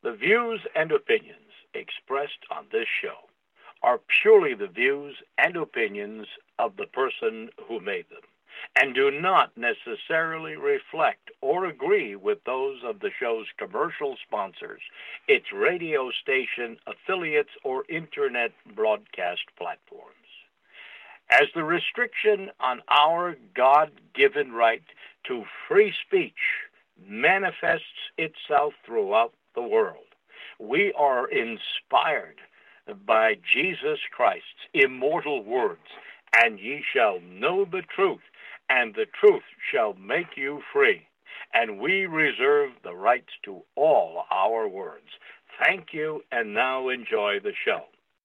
The views and opinions expressed on this show are purely the views and opinions of the person who made them, and do not necessarily reflect or agree with those of the show's commercial sponsors, its radio station affiliates, or internet broadcast platforms. As the restriction on our God-given right to free speech manifests itself throughout the world, we are inspired by Jesus Christ's immortal words, and ye shall know the truth, and the truth shall make you free. And we reserve the rights to all our words. Thank you, and now enjoy the show.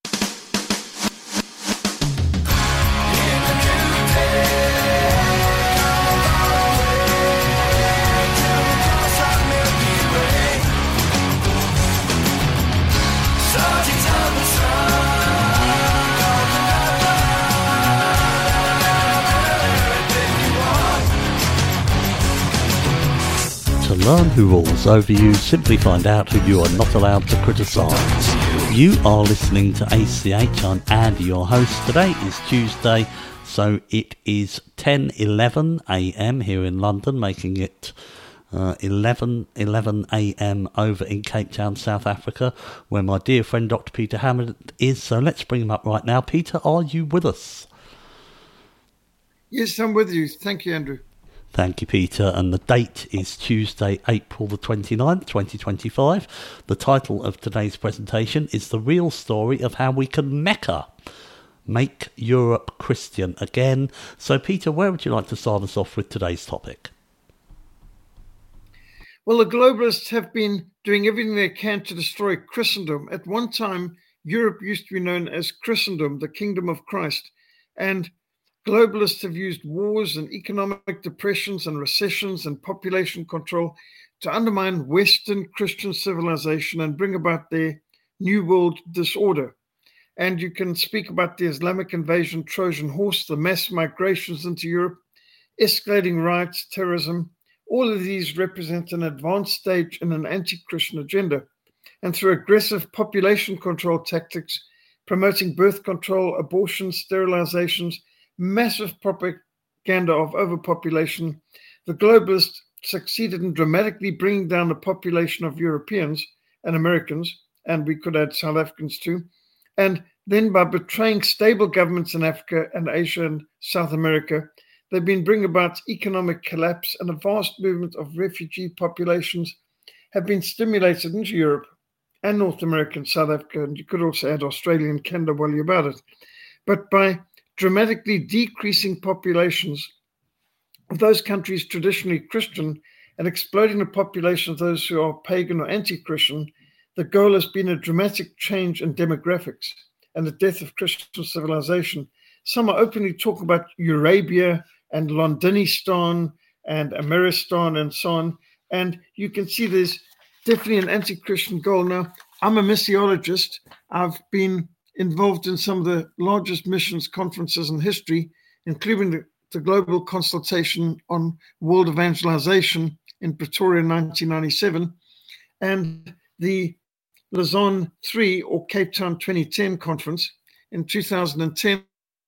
To learn who rules over you, simply find out who you are not allowed to criticise. You are listening to ACH. I'm Andy, your host. Today is Tuesday, so it is 10:11 a.m. here in London, making it 11 a.m. over in Cape Town, South Africa, where my dear friend Dr. Peter Hammond is. So let's bring him up right now. Peter, are you with us? Yes, I'm with you. Thank you, Andrew. Thank you, Peter. And the date is Tuesday, April the 29th, 2025. The title of today's presentation is The Real Story of How We Can Make Europe Christian Again. So, Peter, where would you like to start us off with today's topic? Well, the globalists have been doing everything they can to destroy Christendom. At one time, Europe used to be known as Christendom, the kingdom of Christ. And globalists have used wars and economic depressions and recessions and population control to undermine Western Christian civilization and bring about their New World disorder. And you can speak about the Islamic invasion, Trojan horse, the mass migrations into Europe, escalating riots, terrorism. All of these represent an advanced stage in an anti-Christian agenda. And through aggressive population control tactics, promoting birth control, abortion, sterilizations, massive propaganda of overpopulation, the globalists succeeded in dramatically bringing down the population of Europeans and Americans, and we could add South Africans too, and then by betraying stable governments in Africa and Asia and South America, they've been bringing about economic collapse, and a vast movement of refugee populations have been stimulated into Europe and North America and South Africa, and you could also add Australia and Canada while you're about it. But by dramatically decreasing populations of those countries traditionally Christian and exploding the population of those who are pagan or anti-Christian, the goal has been a dramatic change in demographics and the death of Christian civilization. Some are openly talking about Eurabia and Londinistan and Ameristan and so on. And you can see there's definitely an anti-Christian goal. Now, I'm a missiologist. I've been involved in some of the largest missions conferences in history, including the Global Consultation on World Evangelization in Pretoria in 1997, and the Lausanne 3 or Cape Town 2010 conference in 2010.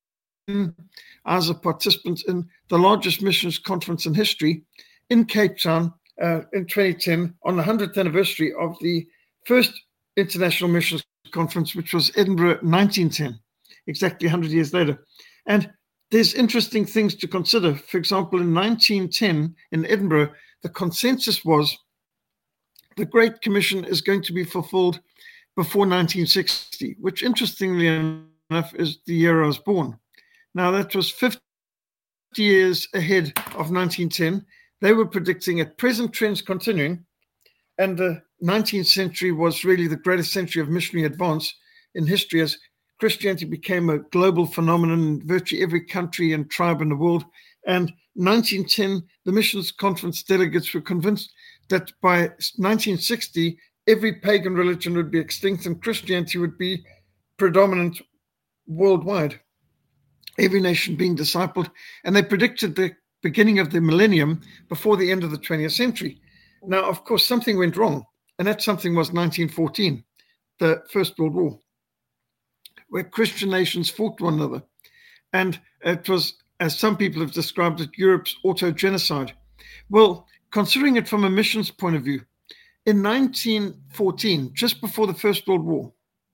I was a participant in the largest missions conference in history in Cape Town in 2010 on the 100th anniversary of the first international missions conference, which was Edinburgh 1910, exactly 100 years later. And there's interesting things to consider. For example, in 1910 in Edinburgh, the consensus was the Great Commission is going to be fulfilled before 1960, which interestingly enough is the year I was born. Now, that was 50 years ahead of 1910. They were predicting at present trends continuing, and the 19th century was really the greatest century of missionary advance in history as Christianity became a global phenomenon in virtually every country and tribe in the world. And 1910, the missions conference delegates were convinced that by 1960, every pagan religion would be extinct and Christianity would be predominant worldwide, every nation being discipled. And they predicted the beginning of the millennium before the end of the 20th century. Now, of course, something went wrong. and that something was 1914, the First World War, where Christian nations fought one another. And it was, as some people have described it, Europe's auto-genocide. Well, considering it from a missions point of view, in 1914, just before the First World War,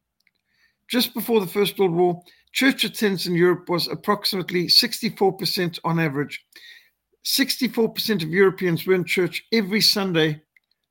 church attendance in Europe was approximately 64% on average. 64% of Europeans were in church every Sunday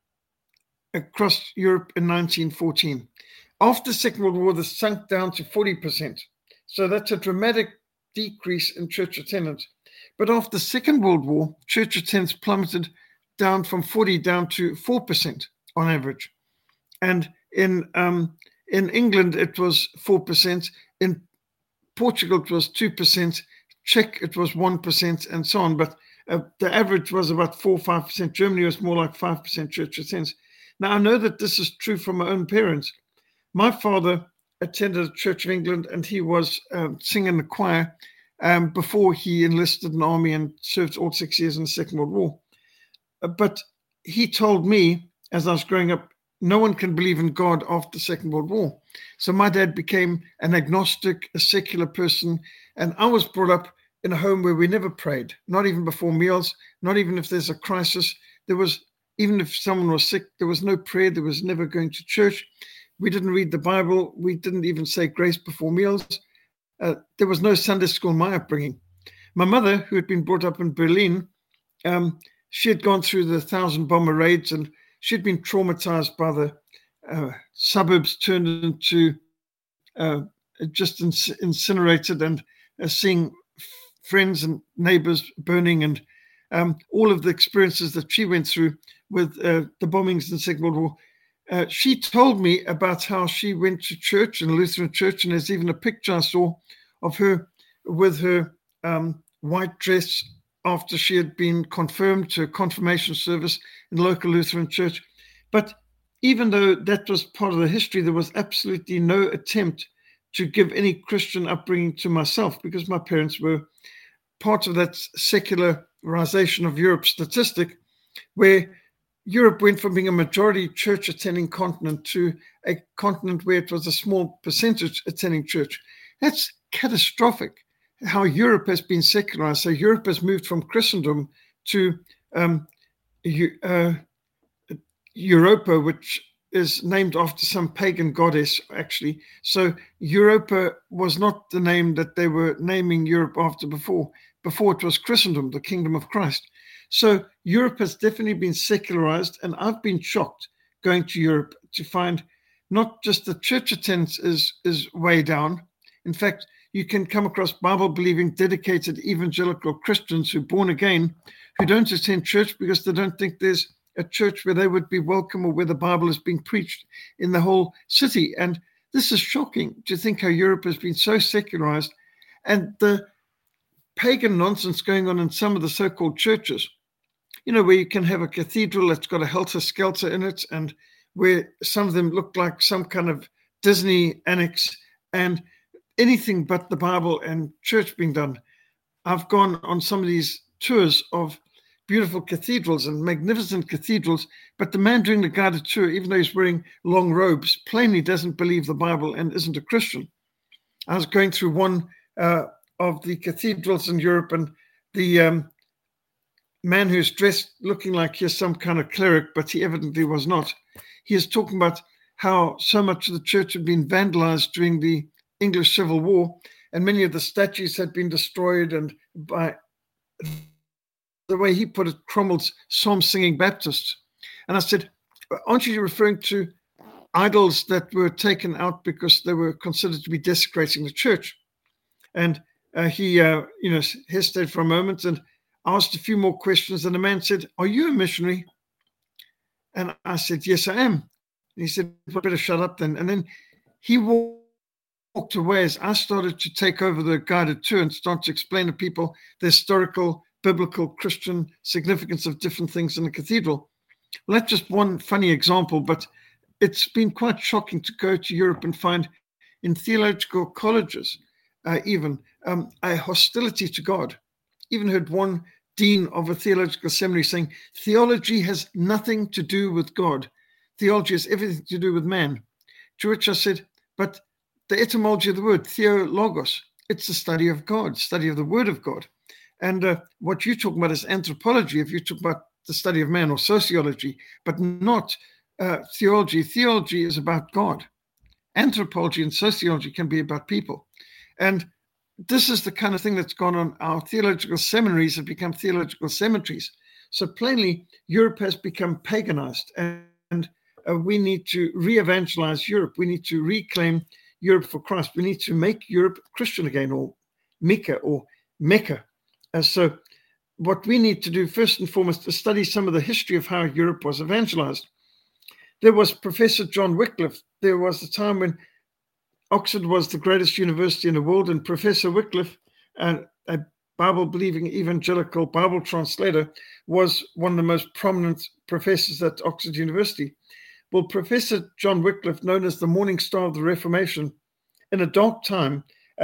across Europe in 1914. After the Second World War, this sunk down to 40%. So that's a dramatic decrease in church attendance. But after the Second World War, church attendance plummeted down from 40 down to 4% on average. And in England, it was 4%. In Portugal, it was 2%. Czech, it was 1%, and so on. But the average was about 4 or 5%. Germany was more like 5% church attendance. Now, I know that this is true from my own parents. My father attended the Church of England, and he was singing in the choir before he enlisted in the army and served all 6 years in the Second World War. But he told me, as I was growing up, no one can believe in God after the Second World War. So my dad became an agnostic, a secular person, and I was brought up in a home where we never prayed, not even before meals, not even if there's a crisis. Even if someone was sick, there was no prayer. There was never going to church. We didn't read the Bible. We didn't even say grace before meals. There was no Sunday school in my upbringing. My mother, who had been brought up in Berlin, she had gone through the 1,000 bomber raids, and she'd been traumatized by the suburbs turned into just incinerated, and seeing friends and neighbors burning, and all of the experiences that she went through with the bombings in the Second World War. She told me about how she went to church, in a Lutheran church, and there's even a picture I saw of her with her white dress after she had been confirmed to a confirmation service in the local Lutheran church. But even though that was part of the history, there was absolutely no attempt to give any Christian upbringing to myself, because my parents were part of that secularization of Europe statistic, where Europe went from being a majority church attending continent to a continent where it was a small percentage attending church. That's catastrophic, how Europe has been secularized. So Europe has moved from Christendom to Europa, which is named after some pagan goddess, actually. So Europa was not the name that they were naming Europe after before. Before it was Christendom, the kingdom of Christ. So Europe has definitely been secularized, and I've been shocked going to Europe to find not just the church attendance is way down. In fact, you can come across Bible-believing, dedicated evangelical Christians who are born again, who don't attend church because they don't think there's a church where they would be welcome, or where the Bible is being preached in the whole city. And this is shocking to think how Europe has been so secularized, and the pagan nonsense going on in some of the so-called churches, where you can have a cathedral that's got a helter-skelter in it, and where some of them look like some kind of Disney annex, and anything but the Bible and church being done. I've gone on some of these tours of beautiful cathedrals and magnificent cathedrals, but the man doing the guided tour, even though he's wearing long robes, plainly doesn't believe the Bible and isn't a Christian. I was going through one of the cathedrals in Europe, and the man who's dressed looking like he's some kind of cleric, but he evidently was not. He is talking about how so much of the church had been vandalized during the English Civil War, and many of the statues had been destroyed, and by the way he put it, Cromwell's psalm-singing Baptists. And I said, aren't you referring to idols that were taken out because they were considered to be desecrating the church? And he hesitated for a moment and asked a few more questions. And the man said, are you a missionary? And I said, yes, I am. And he said, well, better shut up then. And then he walked away as I started to take over the guided tour and start to explain to people the historical, biblical, Christian significance of different things in the cathedral. Well, that's just one funny example, but it's been quite shocking to go to Europe and find in theological colleges even a hostility to God. Even heard one dean of a theological seminary saying, theology has nothing to do with God. theology has everything to do with man. To which I said, but the etymology of the word, theologos, it's the study of God, study of the word of God. And what you're talking about is anthropology, if you talk about the study of man, or sociology, but not theology. Theology is about God. Anthropology and sociology can be about people. And this is the kind of thing that's gone on. Our theological seminaries have become theological cemeteries. So plainly, Europe has become paganized, and we need to re-evangelize Europe. We need to reclaim Europe for Christ. We need to make Europe Christian again, or Mecca. So what we need to do first and foremost is study some of the history of how Europe was evangelized. There was Professor John Wycliffe. There was a time when Oxford was the greatest university in the world, and Professor Wycliffe, a Bible-believing evangelical Bible translator, was one of the most prominent professors at Oxford University. Well, Professor John Wycliffe, known as the Morning Star of the Reformation, in a dark time,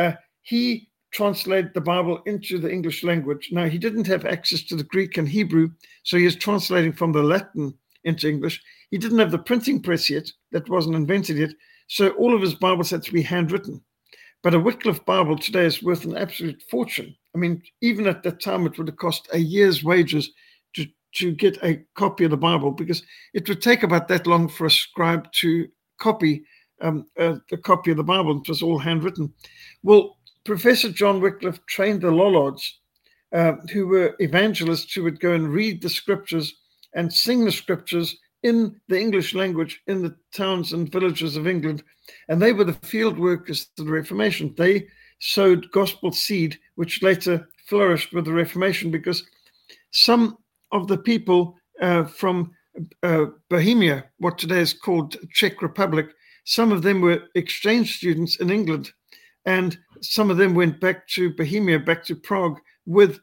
he translated the Bible into the English language. Now, he didn't have access to the Greek and Hebrew, so he was translating from the Latin into English. He didn't have the printing press yet. That wasn't invented yet. So all of his Bibles had to be handwritten. But a Wycliffe Bible today is worth an absolute fortune. I mean, even at that time, it would have cost a year's wages to get a copy of the Bible, because it would take about that long for a scribe to copy the copy of the Bible. It was all handwritten. Well, Professor John Wycliffe trained the Lollards, who were evangelists who would go and read the scriptures and sing the scriptures in the English language in the towns and villages of England. And they were the field workers of the Reformation. They sowed gospel seed, which later flourished with the Reformation, because some of the people from Bohemia, what today is called Czech Republic, some of them were exchange students in England. And some of them went back to Bohemia, back to Prague, with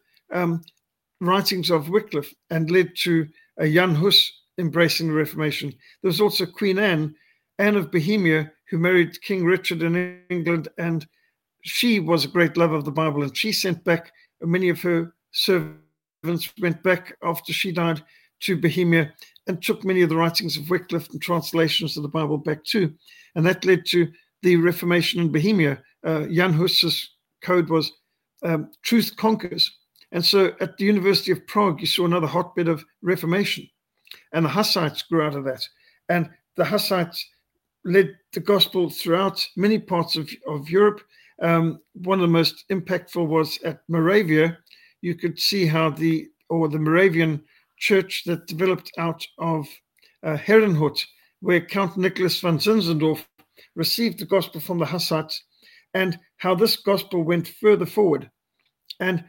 writings of Wycliffe, and led to Jan Hus embracing the Reformation. There was also Queen Anne of Bohemia, who married King Richard in England, and she was a great lover of the Bible, and she sent back many of her servants, went back after she died to Bohemia and took many of the writings of Wycliffe and translations of the Bible back too. And that led to the Reformation in Bohemia. Jan Hus's code was truth conquers. And so at the University of Prague, you saw another hotbed of Reformation. And the Hussites grew out of that. And the Hussites led the gospel throughout many parts of Europe. One of the most impactful was at Moravia. You could see how the Moravian church that developed out of Herrenhut, where Count Nicholas von Zinzendorf received the gospel from the Hussites, and how this gospel went further forward. And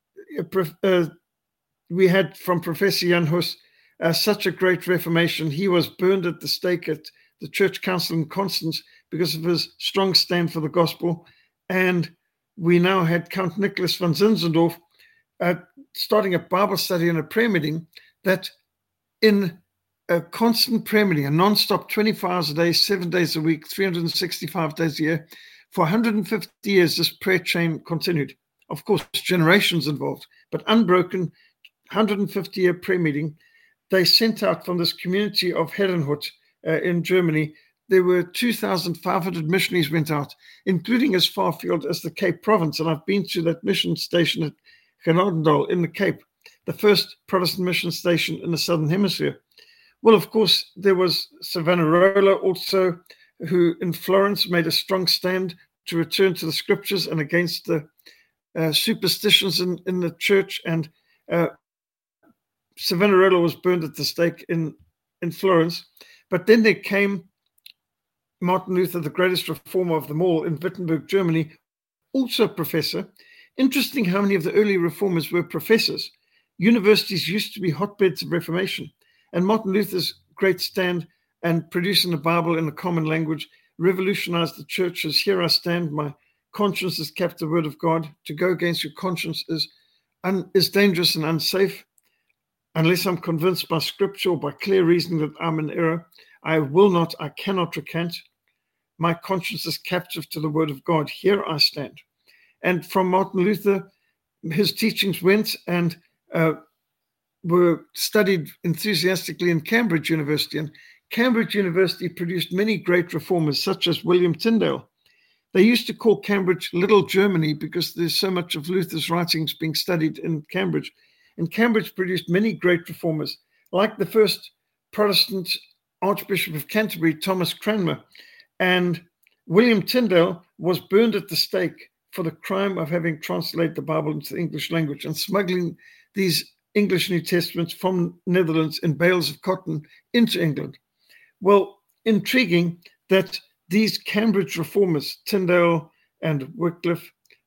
we had from Professor Jan Hus such a great reformation. He was burned at the stake at the church council in Constance because of his strong stand for the gospel. And we now had Count Nicholas von Zinzendorf starting a Bible study and a prayer meeting, that in a constant prayer meeting, a non-stop 24 hours a day, 7 days a week, 365 days a year, for 150 years, this prayer chain continued. Of course, generations involved, but unbroken, 150-year prayer meeting. They sent out from this community of Herrenhut in Germany, there were 2,500 missionaries went out, including as far afield as the Cape Province. And I've been to that mission station at Genadendal in the Cape, the first Protestant mission station in the Southern Hemisphere. Well, of course, there was Savonarola also, who in Florence made a strong stand to return to the scriptures and against the superstitions in the church. And Savonarola was burned at the stake in Florence. But then there came Martin Luther, the greatest reformer of them all, in Wittenberg, Germany, also a professor. Interesting how many of the early reformers were professors. Universities used to be hotbeds of Reformation. And Martin Luther's great stand and producing the Bible in a common language revolutionized the churches. Here I stand, my conscience has kept the word of God. To go against your conscience is dangerous and unsafe. Unless I'm convinced by scripture or by clear reasoning that I'm in error, I cannot recant. My conscience is captive to the word of God. Here I stand. And from Martin Luther, his teachings went and were studied enthusiastically in Cambridge University. And Cambridge University produced many great reformers, such as William Tyndale. They used to call Cambridge Little Germany because there's so much of Luther's writings being studied in Cambridge. And Cambridge produced many great reformers, like the first Protestant Archbishop of Canterbury, Thomas Cranmer. And William Tyndale was burned at the stake for the crime of having translated the Bible into the English language and smuggling these English New Testaments from Netherlands in bales of cotton into England. Well, intriguing that these Cambridge reformers, Tyndale and Wycliffe,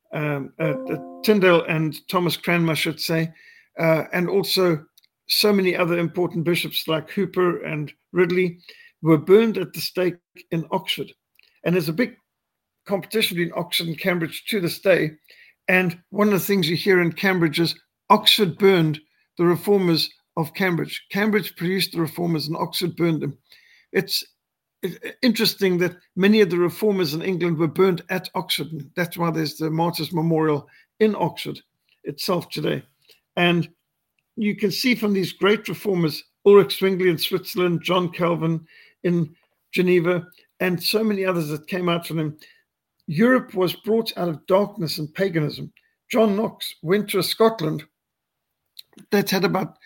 Tyndale and Thomas Cranmer, I should say, and also so many other important bishops like Hooper and Ridley, were burned at the stake in Oxford. And there's a big competition between Oxford and Cambridge to this day. And one of the things you hear in Cambridge is Oxford burned the reformers of Cambridge. Cambridge produced the reformers and Oxford burned them. It's interesting that many of the reformers in England were burned at Oxford. That's why there's the Martyrs Memorial in Oxford itself today. And you can see from these great reformers, Ulrich Zwingli in Switzerland, John Calvin in Geneva, and so many others that came out from them, Europe was brought out of darkness and paganism. John Knox went to Scotland that had about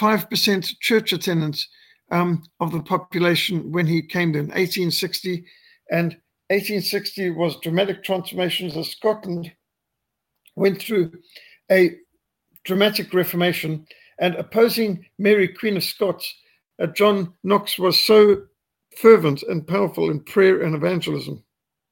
5% church attendance of the population when he came there in 1860. And 1860 was dramatic transformations as Scotland went through a dramatic reformation. And opposing Mary, Queen of Scots, John Knox was so fervent and powerful in prayer and evangelism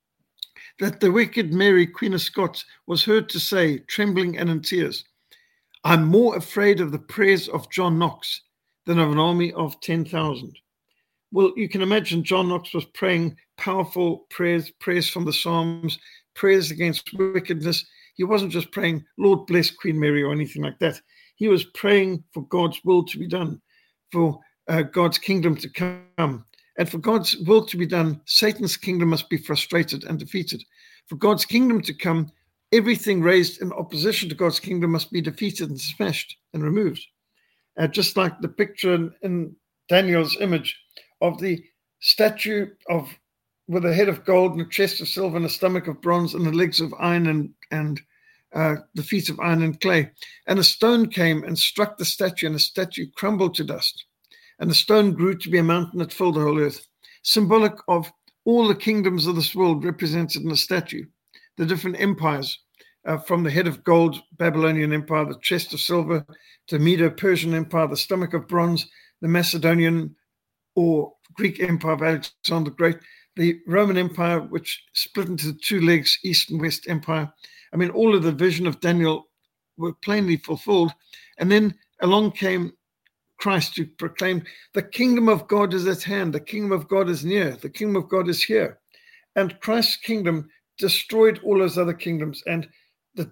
that the wicked Mary, Queen of Scots, was heard to say, trembling and in tears, "I'm more afraid of the prayers of John Knox than of an army of 10,000. Well, you can imagine John Knox was praying powerful prayers from the Psalms, prayers against wickedness. He wasn't just praying, Lord bless Queen Mary or anything like that. He was praying for God's will to be done, for God's kingdom to come. And for God's will to be done, Satan's kingdom must be frustrated and defeated. For God's kingdom to come, everything raised in opposition to God's kingdom must be defeated and smashed and removed. Just like the picture in Daniel's image of the statue with a head of gold and a chest of silver and a stomach of bronze and the legs of iron and the feet of iron and clay. And a stone came and struck the statue, and the statue crumbled to dust. And the stone grew to be a mountain that filled the whole earth, symbolic of all the kingdoms of this world represented in the statue, the different empires, from the head of gold, Babylonian Empire, the chest of silver, to Medo-Persian Empire, the stomach of bronze, the Macedonian or Greek Empire of Alexander the Great, the Roman Empire, which split into two legs, East and West Empire. I mean, all of the vision of Daniel were plainly fulfilled. And then along came Christ, who proclaimed, the kingdom of God is at hand, the kingdom of God is near, the kingdom of God is here. And Christ's kingdom destroyed all those other kingdoms, and the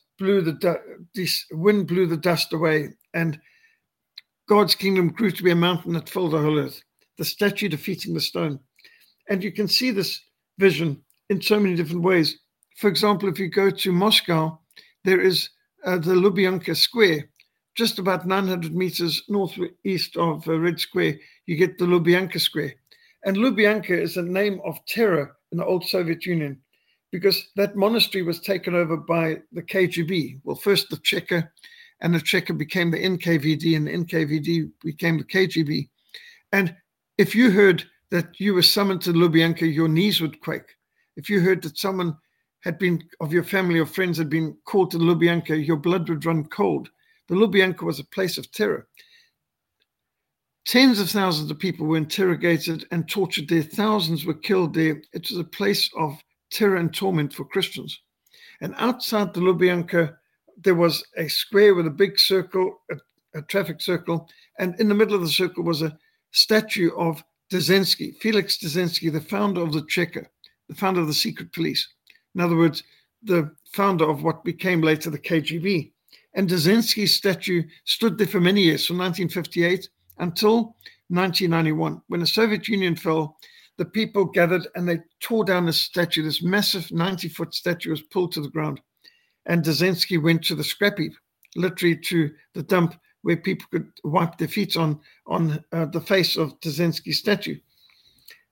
wind blew the dust away, and God's kingdom grew to be a mountain that filled the whole earth, the statue defeating the stone. And you can see this vision in so many different ways. For example, if you go to Moscow, there is the Lubyanka Square. Just about 900 meters northeast of Red Square, you get the Lubyanka Square. And Lubyanka is a name of terror in the old Soviet Union, because that monastery was taken over by the KGB. Well, first the Cheka, and the Cheka became the NKVD, and the NKVD became the KGB. And if you heard that you were summoned to Lubyanka, your knees would quake. If you heard that someone had been, of your family or friends, had been called to Lubyanka, your blood would run cold. The Lubyanka was a place of terror. Tens of thousands of people were interrogated and tortured there. Thousands were killed there. It was a place of terror and torment for Christians. And outside the Lubyanka, there was a square with a big circle, a traffic circle, and in the middle of the circle was a statue of Dzerzhinsky, Felix Dzerzhinsky, the founder of the Cheka, the founder of the secret police. In other words, the founder of what became later the KGB. And Dzerzhinsky's statue stood there for many years, from 1958 until 1991. When the Soviet Union fell, the people gathered and they tore down this statue. This massive 90-foot statue was pulled to the ground. And Dzerzhinsky went to the scrap heap, literally to the dump where people could wipe their feet on the face of Dzerzhinsky's statue.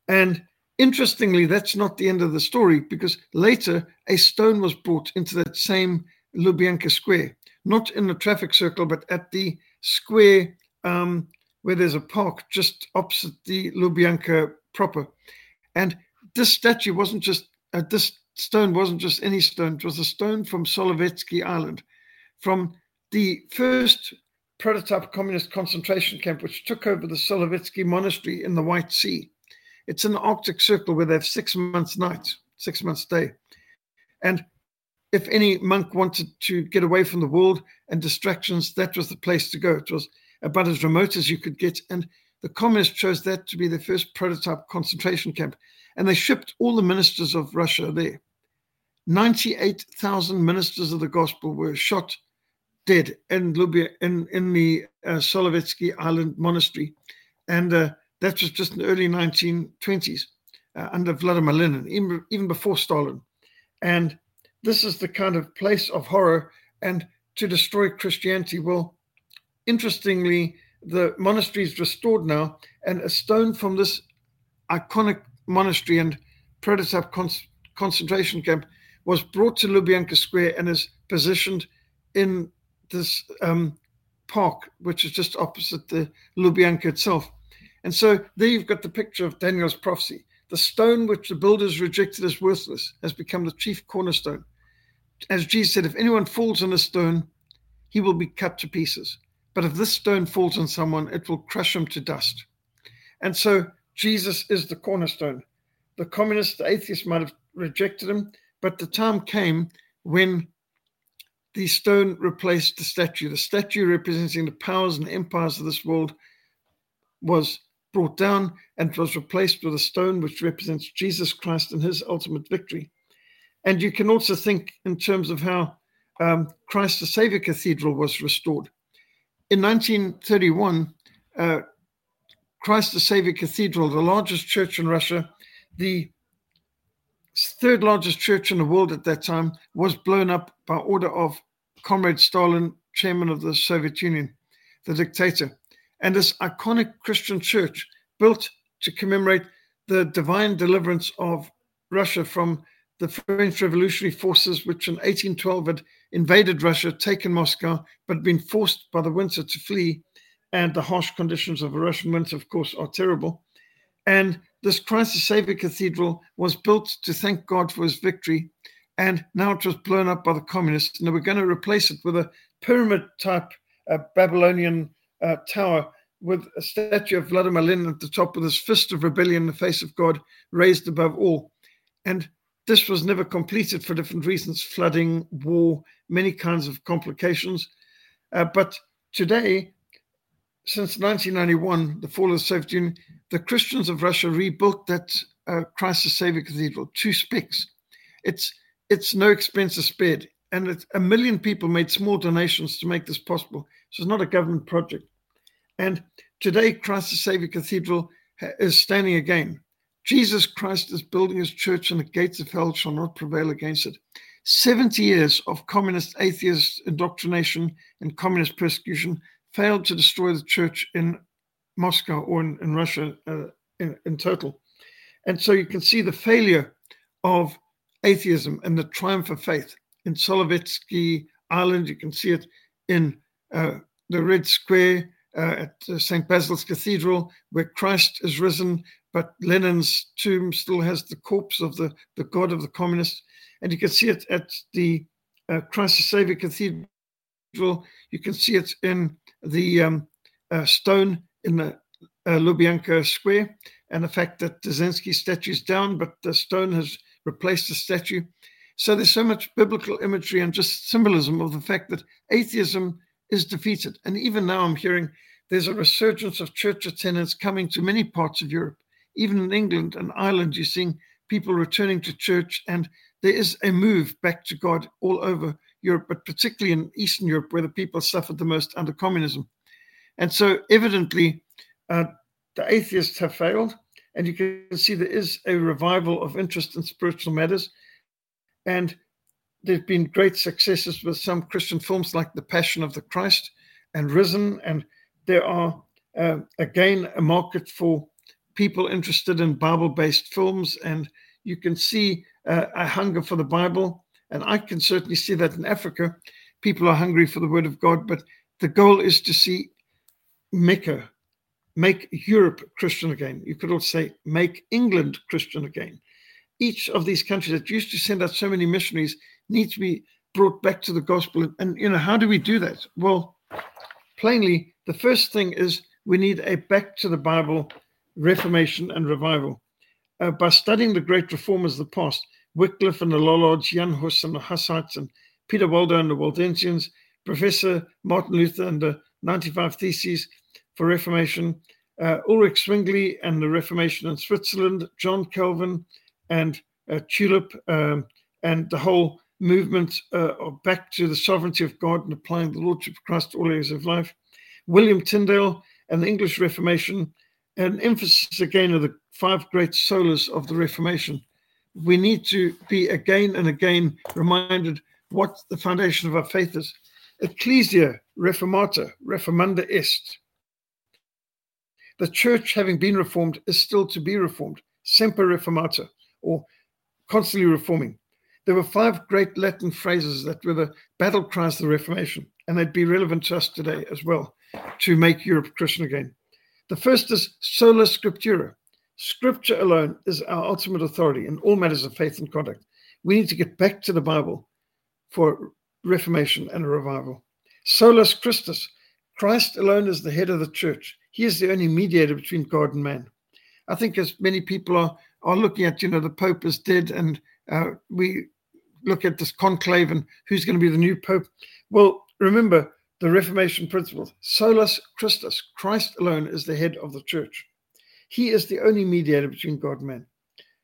And interestingly, that's not the end of the story, because later a stone was brought into that same Lubyanka Square, not in the traffic circle, but at the square where there's a park just opposite the Lubyanka proper. And this statue wasn't just, this stone wasn't just any stone. It was a stone from Solovetsky Island, from the first prototype communist concentration camp, which took over the Solovetsky Monastery in the White Sea. It's in the Arctic Circle where they have 6 months night, 6 months day. And if any monk wanted to get away from the world and distractions, that was the place to go. It was about as remote as you could get. And the communists chose that to be their first prototype concentration camp. And they shipped all the ministers of Russia there. 98,000 ministers of the gospel were shot dead in the Solovetsky Island Monastery. And that was just in the early 1920s under Vladimir Lenin, even before Stalin. And this is the kind of place of horror and to destroy Christianity. Well, interestingly, the monastery is restored now, and a stone from this iconic monastery and prototype concentration camp was brought to Lubyanka Square and is positioned in this park, which is just opposite the Lubyanka itself. And so there you've got the picture of Daniel's prophecy. The stone which the builders rejected as worthless has become the chief cornerstone. As Jesus said, if anyone falls on a stone, he will be cut to pieces. But if this stone falls on someone, it will crush him to dust. And so Jesus is the cornerstone. The communists, the atheists might have rejected him, but the time came when the stone replaced the statue. The statue representing the powers and empires of this world was brought down and was replaced with a stone which represents Jesus Christ and his ultimate victory. And you can also think in terms of how Christ the Savior Cathedral was restored. In 1931, Christ the Savior Cathedral, the largest church in Russia, the third largest church in the world at that time, was blown up by order of Comrade Stalin, chairman of the Soviet Union, the dictator. And this iconic Christian church, built to commemorate the divine deliverance of Russia from the French Revolutionary forces, which in 1812 had invaded Russia, taken Moscow, but been forced by the winter to flee. And the harsh conditions of a Russian winter, of course, are terrible. And this Christ the Savior Cathedral was built to thank God for his victory. And now it was blown up by the communists. And they were going to replace it with a pyramid-type Babylonian tower with a statue of Vladimir Lenin at the top with his fist of rebellion in the face of God raised above all. And this was never completed for different reasons: flooding, war, many kinds of complications. But today, since 1991, the fall of the Soviet Union, the Christians of Russia rebuilt that Christ the Savior Cathedral to specs. It's no expense spared. And 1 million people made small donations to make this possible. So it's not a government project. And today, Christ the Savior Cathedral is standing again. Jesus Christ is building his church, and the gates of hell shall not prevail against it. 70 years of communist atheist indoctrination and communist persecution failed to destroy the church in Moscow or in Russia in total. And so you can see the failure of atheism and the triumph of faith. In Solovetsky Island, you can see it in the Red Square at St. Basil's Cathedral, where Christ is risen, but Lenin's tomb still has the corpse of the god of the communists. And you can see it at the Christ the Savior Cathedral. You can see it in the stone in the Lubyanka Square, and the fact that Dzerzhinsky's statue is down, but the stone has replaced the statue. So there's so much biblical imagery and just symbolism of the fact that atheism is defeated. And even now I'm hearing there's a resurgence of church attendance coming to many parts of Europe. Even in England and Ireland, you're seeing people returning to church, and there is a move back to God all over Europe, but particularly in Eastern Europe, where the people suffered the most under communism. And so evidently, the atheists have failed, and you can see there is a revival of interest in spiritual matters. And there have been great successes with some Christian films like The Passion of the Christ and Risen. And there are, again, a market for people interested in Bible-based films, and you can see a hunger for the Bible. And I can certainly see that in Africa. People are hungry for the Word of God, but the goal is to see Mecca, make Europe Christian again. You could also say, make England Christian again. Each of these countries that used to send out so many missionaries need to be brought back to the gospel. And, how do we do that? Well, plainly, the first thing is we need a back to the Bible reformation and revival. By studying the great reformers of the past, Wycliffe and the Lollards, Jan Hus and the Hussites, and Peter Waldo and the Waldensians, Professor Martin Luther and the 95 Theses for Reformation, Ulrich Zwingli and the Reformation in Switzerland, John Calvin and Tulip, and the whole movement back to the sovereignty of God and applying the Lordship of Christ to all areas of life, William Tyndale and the English Reformation, and emphasis again of the 5 great solas of the Reformation. We need to be again and again reminded what the foundation of our faith is. Ecclesia reformata, reformanda est. The church, having been reformed, is still to be reformed. Semper reformata, or constantly reforming. There were 5 great Latin phrases that were the battle cries of the Reformation, and they'd be relevant to us today as well to make Europe Christian again. The first is sola scriptura. Scripture alone is our ultimate authority in all matters of faith and conduct. We need to get back to the Bible for reformation and a revival. Solus Christus. Christ alone is the head of the church. He is the only mediator between God and man. I think as many people are looking at, the Pope is dead, and we look at this conclave and who's going to be the new Pope. Well, remember the Reformation principles. Solus Christus. Christ alone is the head of the church. He is the only mediator between God and man.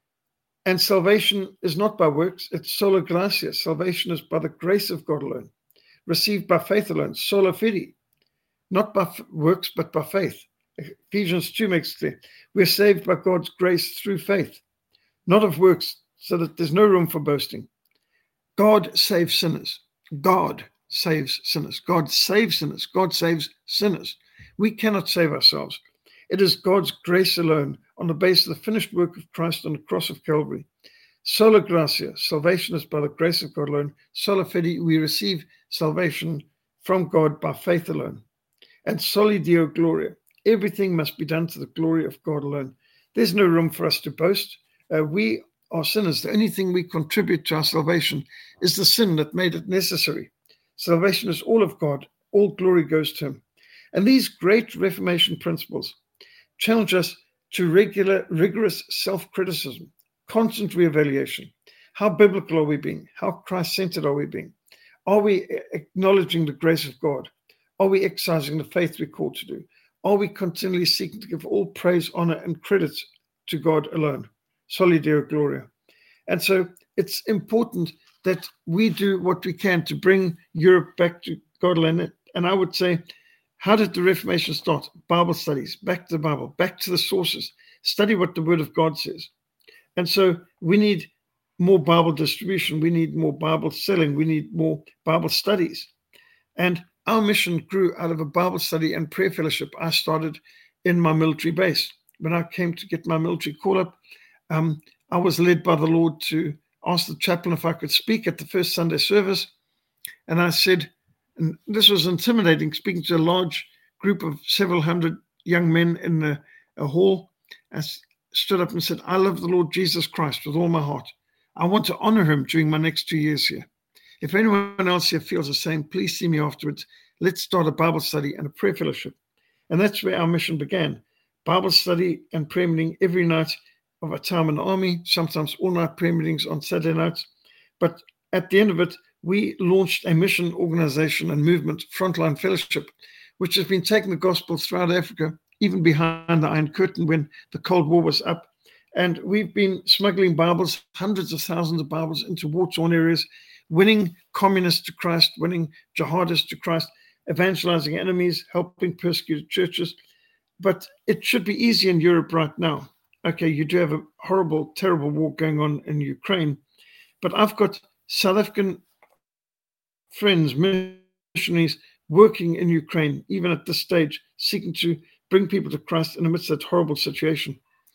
And salvation is not by works, it's sola gratia. Salvation is by the grace of God alone, received by faith alone, sola fide, not by works, but by faith. Ephesians 2 makes it clear. We're saved by God's grace through faith, not of works, so that there's no room for boasting. God saves sinners. God saves sinners. God saves sinners. God saves sinners. We cannot save ourselves. It is God's grace alone on the basis of the finished work of Christ on the cross of Calvary. Sola gratia, salvation is by the grace of God alone. Sola fide, we receive salvation from God by faith alone. And soli Deo gloria, everything must be done to the glory of God alone. There's no room for us to boast. We are sinners. The only thing we contribute to our salvation is the sin that made it necessary. Salvation is all of God. All glory goes to him. And these great Reformation principles challenge us to rigorous self-criticism, constant reevaluation. How biblical are we being? How Christ-centered are we being? Are we acknowledging the grace of God? Are we exercising the faith we're called to do? Are we continually seeking to give all praise, honor, and credit to God alone? Soli Deo gloria. And so it's important that we do what we can to bring Europe back to God alone. And I would say, how did the Reformation start? Bible studies, back to the Bible, back to the sources. Study what the Word of God says. And so we need more Bible distribution. We need more Bible selling. We need more Bible studies. And our mission grew out of a Bible study and prayer fellowship I started in my military base. When I came to get my military call-up, I was led by the Lord to ask the chaplain if I could speak at the first Sunday service. And I said, and this was intimidating, speaking to a large group of several hundred young men in a hall. I stood up and said, I love the Lord Jesus Christ with all my heart. I want to honor him during my next 2 years here. If anyone else here feels the same, please see me afterwards. Let's start a Bible study and a prayer fellowship. And that's where our mission began. Bible study and prayer meeting every night of our time in the army, sometimes all-night prayer meetings on Saturday nights. But at the end of it, we launched a mission organization and movement, Frontline Fellowship, which has been taking the gospel throughout Africa, even behind the Iron Curtain when the Cold War was up. And we've been smuggling Bibles, hundreds of thousands of Bibles into war-torn areas, winning communists to Christ, winning jihadists to Christ, evangelizing enemies, helping persecuted churches. But it should be easy in Europe right now. Okay, you do have a horrible, terrible war going on in Ukraine, but I've got South African friends, missionaries working in Ukraine, even at this stage, seeking to bring people to Christ in the midst of that horrible situation.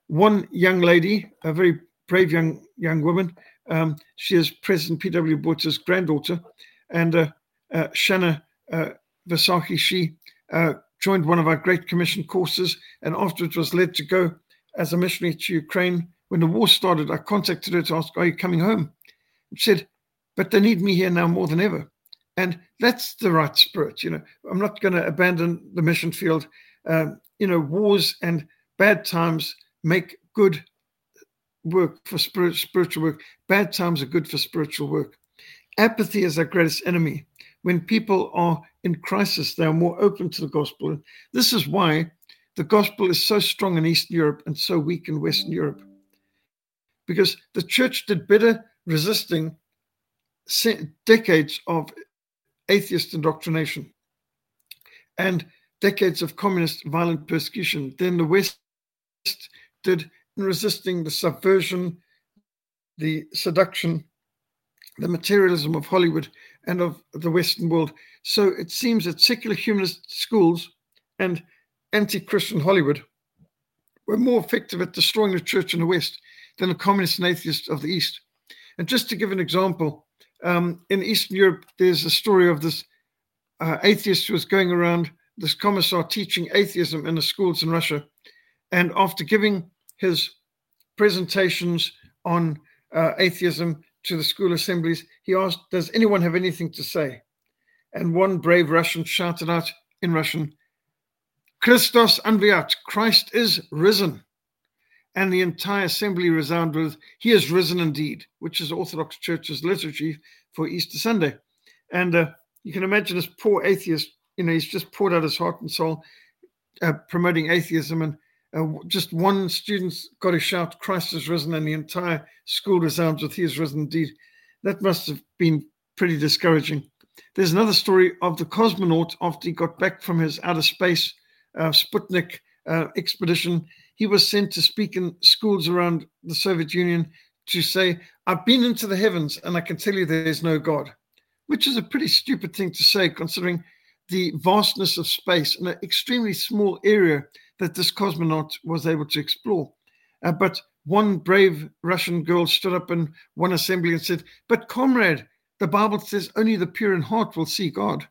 one young lady, a very brave young woman, she is President P.W. Botha's granddaughter, and Shanna Vasaki, she joined one of our Great Commission courses and afterwards was led to go as a missionary to Ukraine. When the war started, I contacted her to ask, are you coming home? She said, but they need me here now more than ever. And that's the right spirit. I'm not going to abandon the mission field. Wars and bad times make good work for spiritual work. Bad times are good for spiritual work. Apathy is our greatest enemy. When people are in crisis, they are more open to the gospel. This is why the gospel is so strong in Eastern Europe and so weak in Western Europe. Because the church did better resisting decades of atheist indoctrination and decades of communist violent persecution than the West did in resisting the subversion, the seduction, the materialism of Hollywood and of the Western world. So it seems that secular humanist schools and anti-Christian Hollywood were more effective at destroying the church in the West than the communists and atheists of the East. And just to give an example, in Eastern Europe, there's a story of this atheist who was going around, this commissar, teaching atheism in the schools in Russia. And after giving his presentations on atheism to the school assemblies, he asked, does anyone have anything to say? And one brave Russian shouted out in Russian, Christos anviat, Christ is risen. And the entire assembly resounded with, he is risen indeed, which is Orthodox Church's liturgy for Easter Sunday. And you can imagine this poor atheist, he's just poured out his heart and soul promoting atheism, and just one student got to shout, Christ is risen, and the entire school resounds with, he is risen indeed. That must have been pretty discouraging. There's another story of the cosmonaut after he got back from his outer space Sputnik expedition. He was sent to speak in schools around the Soviet Union to say, I've been into the heavens and I can tell you there is no God, which is a pretty stupid thing to say considering the vastness of space in an extremely small area that this cosmonaut was able to explore. But one brave Russian girl stood up in one assembly and said, but comrade, the Bible says only the pure in heart will see God.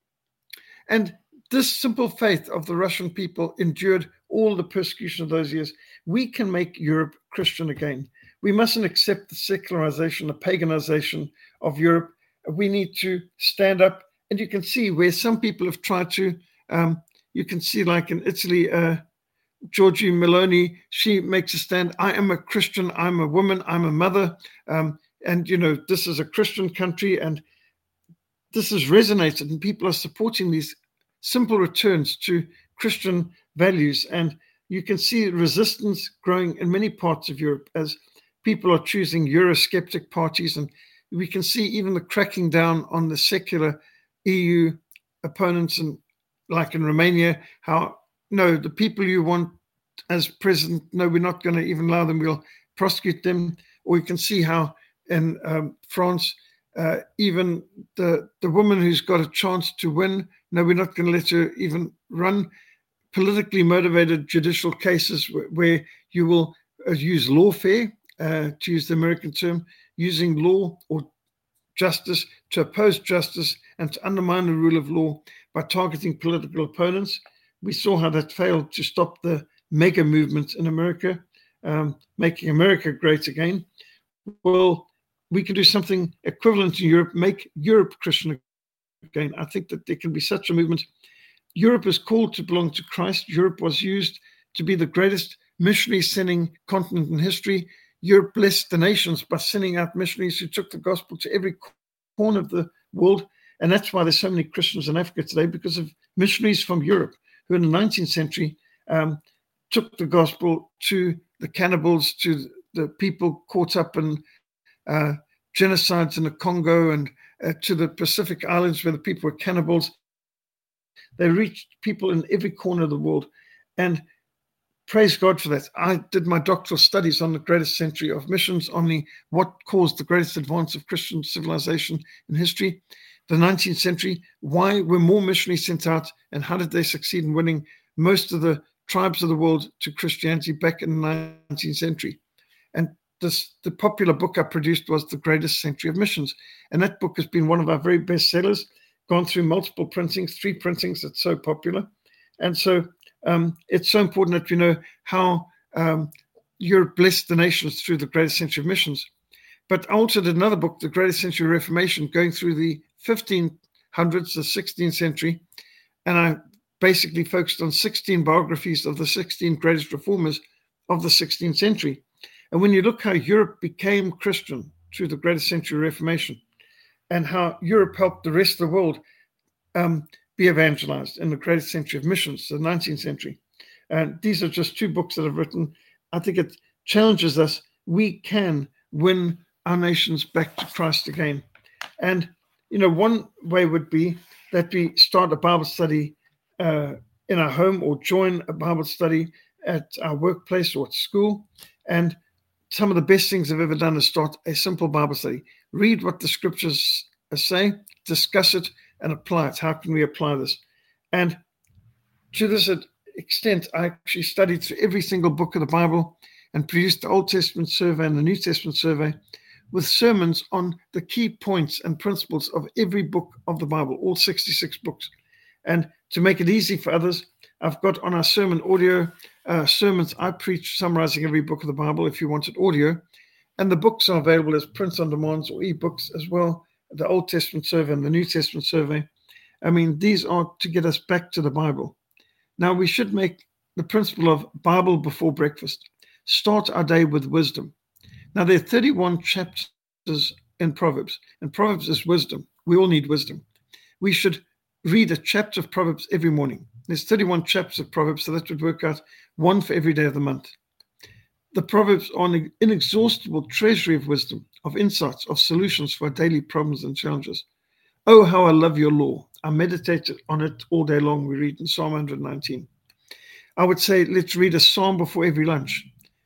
And this simple faith of the Russian people endured all the persecution of those years. We can make Europe Christian again. We mustn't accept the secularization, the paganization of Europe. We need to stand up. And you can see where some people have tried to, you can see like in Italy, Giorgia Meloni, she makes a stand. I am a Christian, I'm a woman, I'm a mother. And, this is a Christian country. And this has resonated and people are supporting these simple returns to Christian values. And you can see resistance growing in many parts of Europe as people are choosing Eurosceptic parties. And we can see even the cracking down on the secular EU opponents, and like in Romania, how, no, the people you want as president, no, we're not going to even allow them, we'll prosecute them. Or you can see how in France, even the woman who's got a chance to win, no, we're not going to let her even run. Politically motivated judicial cases where you will use lawfare, to use the American term, using law or justice to oppose justice and to undermine the rule of law by targeting political opponents. We saw how that failed to stop the mega movement in America, making America great again. Well, we can do something equivalent in Europe, make Europe Christian again. I think that there can be such a movement. Europe is called to belong to Christ. Europe was used to be the greatest missionary sending continent in history. Europe blessed the nations by sending out missionaries who took the gospel to every corner of the world. And that's why there's so many Christians in Africa today, because of missionaries from Europe who in the 19th century took the gospel to the cannibals, to the people caught up in genocides in the Congo, and to the Pacific Islands where the people were cannibals. They reached people in every corner of the world. And praise God for that. I did my doctoral studies on the greatest century of missions, on what caused the greatest advance of Christian civilization in history, the 19th century. Why were more missionaries sent out, and how did they succeed in winning most of the tribes of the world to Christianity back in the 19th century. And the popular book I produced was The Greatest Century of Missions. And that book has been one of our very best sellers, gone through multiple printings, 3 printings. It's so popular. And so it's so important that we know how Europe blessed the nations through the Greatest Century of Missions. But I also did another book, The Greatest Century of Reformation, going through the 1500s, the 16th century. And I basically focused on 16 biographies of the 16 greatest reformers of the 16th century. And when you look how Europe became Christian through the Greatest Century of Reformation, and how Europe helped the rest of the world be evangelized in the Greatest Century of Missions, the 19th century. And these are just 2 books that I've written. I think it challenges us. We can win our nations back to Christ again. And, one way would be that we start a Bible study in our home, or join a Bible study at our workplace or at school. And some of the best things I've ever done is start a simple Bible study. Read what the scriptures say, discuss it, and apply it. How can we apply this? And to this extent, I actually studied through every single book of the Bible and produced the Old Testament survey and the New Testament survey with sermons on the key points and principles of every book of the Bible, all 66 books. And to make it easy for others, I've got on our sermon audio sermons I preach summarizing every book of the Bible if you wanted audio. And the books are available as prints on demands or ebooks as well, the Old Testament survey and the New Testament survey. I mean, these are to get us back to the Bible. Now, we should make the principle of Bible before breakfast. Start our day with wisdom. Now, there are 31 chapters in Proverbs, and Proverbs is wisdom. We all need wisdom. We should read a chapter of Proverbs every morning. There's 31 chapters of Proverbs, so that would work out 1 for every day of the month. The Proverbs are an inexhaustible treasury of wisdom, of insights, of solutions for our daily problems and challenges. Oh, how I love your law. I meditate on it all day long, we read in Psalm 119. I would say let's read a psalm before every lunch.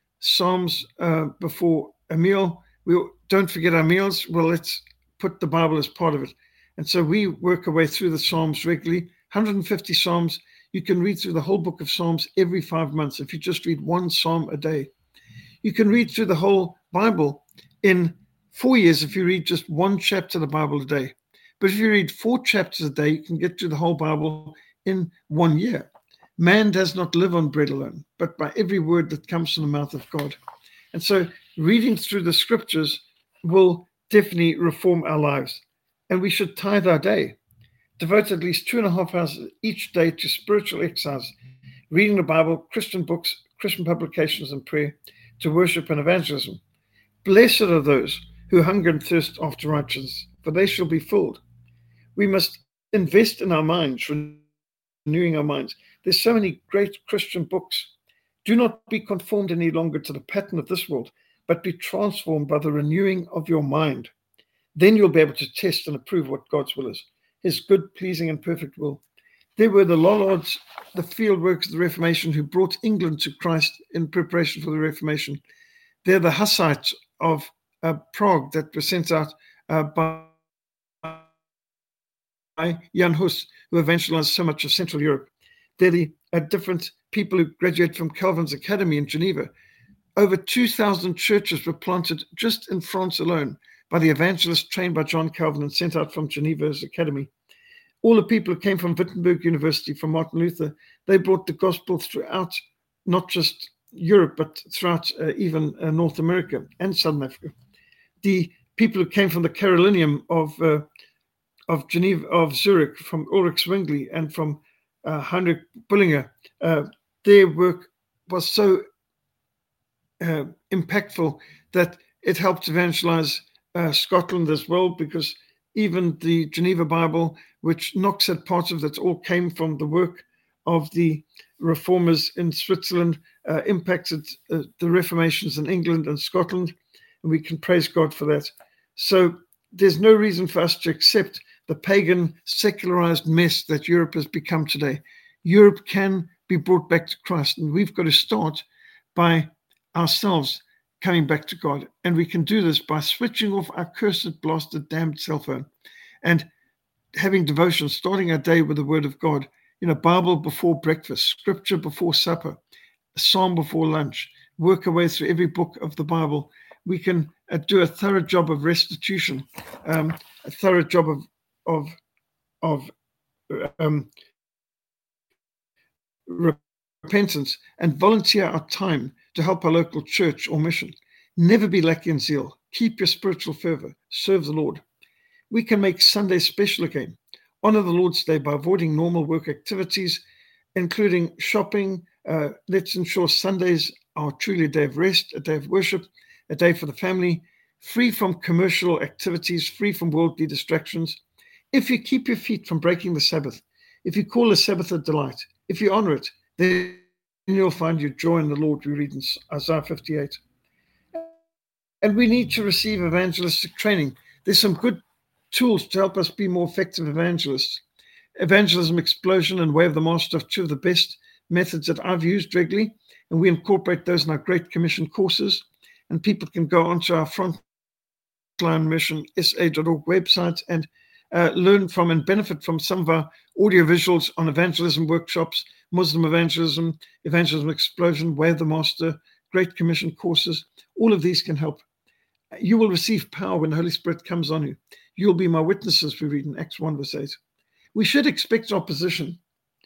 Psalms before a meal. We don't forget our meals. Well, let's put the Bible as part of it. And so we work our way through the Psalms regularly. 150 Psalms. You can read through the whole book of Psalms every 5 months if you just read 1 Psalm a day. You can read through the whole Bible in 4 years if you read just 1 chapter of the Bible a day. But if you read 4 chapters a day, you can get through the whole Bible in 1 year. Man does not live on bread alone, but by every word that comes from the mouth of God. And so reading through the scriptures will definitely reform our lives. And we should tithe our day. Devote at least 2.5 hours each day to spiritual exercise, reading the Bible, Christian books, Christian publications, and prayer, to worship and evangelism. Blessed are those who hunger and thirst after righteousness, for they shall be filled. We must invest in our minds, renewing our minds. There's so many great Christian books. Do not be conformed any longer to the pattern of this world, but be transformed by the renewing of your mind. Then you'll be able to test and approve what God's will is, his good, pleasing, and perfect will. There were the Lollards, the field workers of the Reformation who brought England to Christ in preparation for the Reformation. They're the Hussites of Prague that were sent out by Jan Hus, who evangelized so much of Central Europe. They're the different people who graduated from Calvin's Academy in Geneva. Over 2,000 churches were planted just in France alone by the evangelists trained by John Calvin and sent out from Geneva's academy. All the people who came from Wittenberg University, from Martin Luther, they brought the gospel throughout, not just Europe, but throughout even North America and Southern Africa. The people who came from the Carolinum of Geneva, of Zurich, from Ulrich Zwingli and from Heinrich Bullinger, their work was so impactful that it helped evangelize Scotland as well, because even the Geneva Bible, which Knox had parts of, that all came from the work of the reformers in Switzerland, impacted the Reformations in England and Scotland, and we can praise God for that. So there's no reason for us to accept the pagan, secularized mess that Europe has become today. Europe can be brought back to Christ, and we've got to start by ourselves coming back to God. And we can do this by switching off our cursed, blasted, damned cell phone and having devotion, starting our day with the word of God, Bible before breakfast, scripture before supper, a psalm before lunch, work our way through every book of the Bible. We can do a thorough job of restitution, a thorough job of repentance, and volunteer our time to help our local church or mission. Never be lacking in zeal. Keep your spiritual fervor. Serve the Lord. We can make Sunday special again. Honor the Lord's Day by avoiding normal work activities, including shopping. Let's ensure Sundays are truly a day of rest, a day of worship, a day for the family, free from commercial activities, free from worldly distractions. If you keep your feet from breaking the Sabbath, if you call the Sabbath a delight, if you honor it, then you'll find your joy in the Lord, we read in Isaiah 58. And we need to receive evangelistic training. There's some good tools to help us be more effective evangelists. Evangelism Explosion and Way of the Master are two of the best methods that I've used regularly, and we incorporate those in our Great Commission courses. And people can go onto our Frontline Mission SA.org website and learn from and benefit from some of our audio visuals on evangelism workshops, Muslim evangelism, Evangelism Explosion, Way of the Master, Great Commission courses. All of these can help. You will receive power when the Holy Spirit comes on you. You'll be my witnesses, we read in Acts 1 verse 8. We should expect opposition.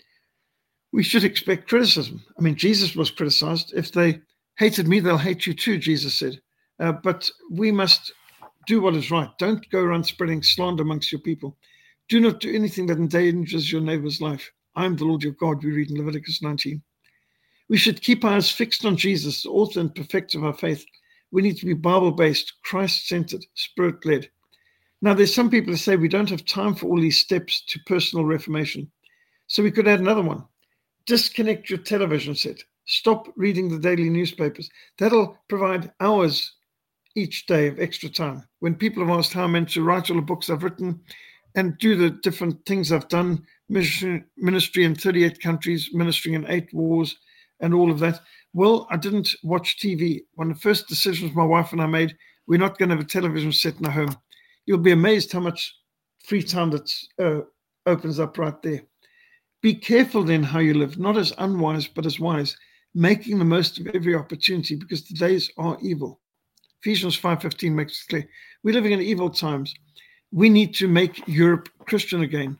We should expect criticism. I mean, Jesus was criticized. If they hated me, they'll hate you too, Jesus said. But we must do what is right. Don't go around spreading slander amongst your people. Do not do anything that endangers your neighbor's life. I am the Lord your God, we read in Leviticus 19. We should keep our eyes fixed on Jesus, the author and perfecter of our faith. We need to be Bible-based, Christ-centered, Spirit-led. Now, there's some people who say we don't have time for all these steps to personal reformation. So we could add another one. Disconnect your television set. Stop reading the daily newspapers. That'll provide hours each day of extra time. When people have asked how I'm meant to write all the books I've written and do the different things I've done, ministry in 38 countries, ministering in 8 wars, and all of that. Well, I didn't watch TV. One of the first decisions my wife and I made, we're not going to have a television set in our home. You'll be amazed how much free time that opens up right there. Be careful then how you live, not as unwise, but as wise, making the most of every opportunity because the days are evil. Ephesians 5:15 makes it clear. We're living in evil times. We need to make Europe Christian again.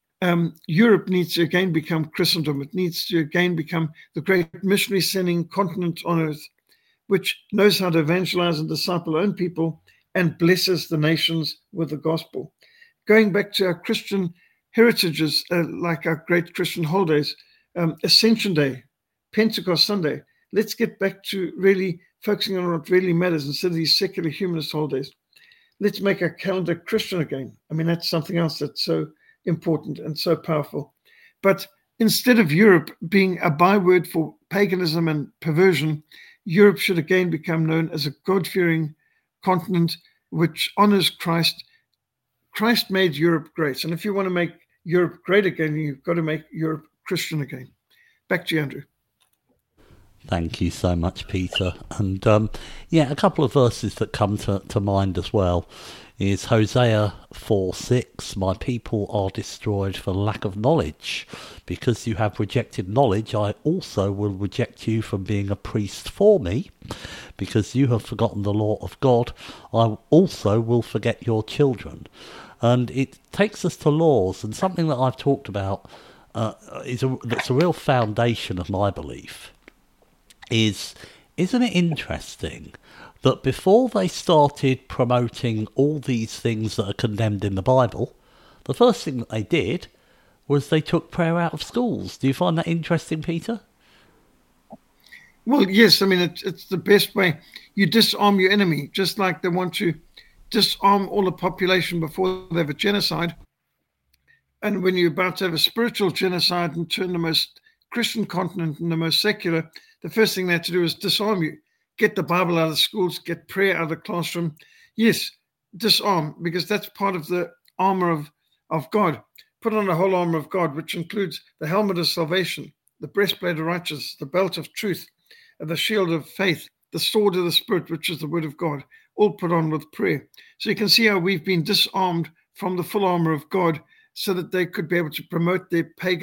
Europe needs to again become Christendom. It needs to again become the great missionary sending continent on earth, which knows how to evangelize and disciple own people and blesses the nations with the gospel. Going back to our Christian heritages, like our great Christian holidays, Ascension Day, Pentecost Sunday, let's get back to really focusing on what really matters instead of these secular humanist holidays. Let's make our calendar Christian again. I mean, that's something else that's so important and so powerful. But instead of Europe being a byword for paganism and perversion, Europe should again become known as a God-fearing continent which honors Christ. Christ made Europe great. And if you want to make Europe great again, you've got to make Europe Christian again. Back to you, Andrew. Thank you so much, Peter. And a couple of verses that come to mind as well is Hosea 4:6. My people are destroyed for lack of knowledge. Because you have rejected knowledge, I also will reject you from being a priest for me. Because you have forgotten the law of God, I also will forget your children. And it takes us to laws, and something that I've talked about that's a real foundation of my belief isn't it interesting that before they started promoting all these things that are condemned in the Bible, the first thing that they did was they took prayer out of schools. Do you find that interesting, Peter? Well, yes. I mean, it's the best way. You disarm your enemy, just like they want to disarm all the population before they have a genocide. And when you're about to have a spiritual genocide and turn the most Christian continent and the most secular, the first thing they have to do is disarm you. Get the Bible out of the schools, get prayer out of the classroom. Yes, disarm, because that's part of the armor of God. Put on the whole armor of God, which includes the helmet of salvation, the breastplate of righteousness, the belt of truth, the shield of faith, the sword of the Spirit, which is the word of God, all put on with prayer. So you can see how we've been disarmed from the full armor of God so that they could be able to promote their pagan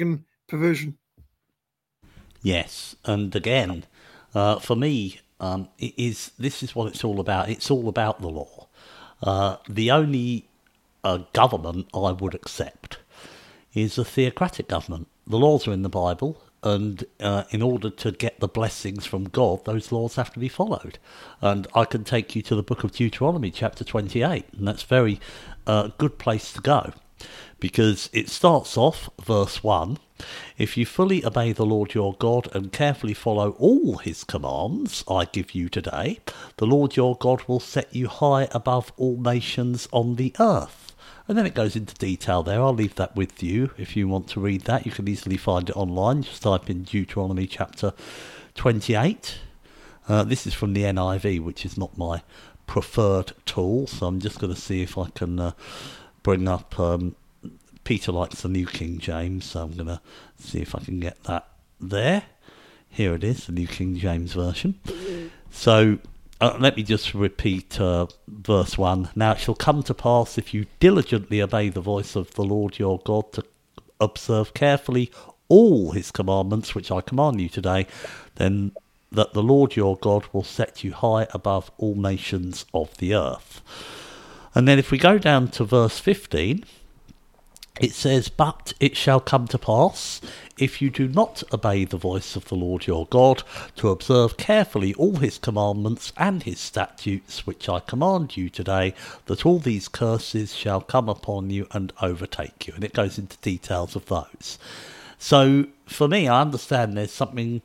perversion. Yes, and again, for me, this is what it's all about. It's all about the law. The only government I would accept is a theocratic government. The laws are in the Bible, and in order to get the blessings from God, those laws have to be followed. And I can take you to the book of Deuteronomy, chapter 28, and that's a very good place to go, because it starts off, verse 1, "If you fully obey the Lord your God and carefully follow all his commands I give you today, the Lord your God will set you high above all nations on the earth." And then it goes into detail there. I'll leave that with you. If you want to read that, you can easily find it online. Just type in Deuteronomy chapter 28. This is from the NIV, which is not my preferred tool. So I'm just going to see if I can bring up... Peter likes the New King James, so I'm going to see if I can get that there. Here it is, the New King James Version. So... let me just repeat verse 1. "Now it shall come to pass, if you diligently obey the voice of the Lord your God, to observe carefully all his commandments, which I command you today, then that the Lord your God will set you high above all nations of the earth." And then if we go down to verse 15... it says, "But it shall come to pass, if you do not obey the voice of the Lord your God, to observe carefully all his commandments and his statutes, which I command you today, that all these curses shall come upon you and overtake you." And it goes into details of those. So, for me, I understand there's something...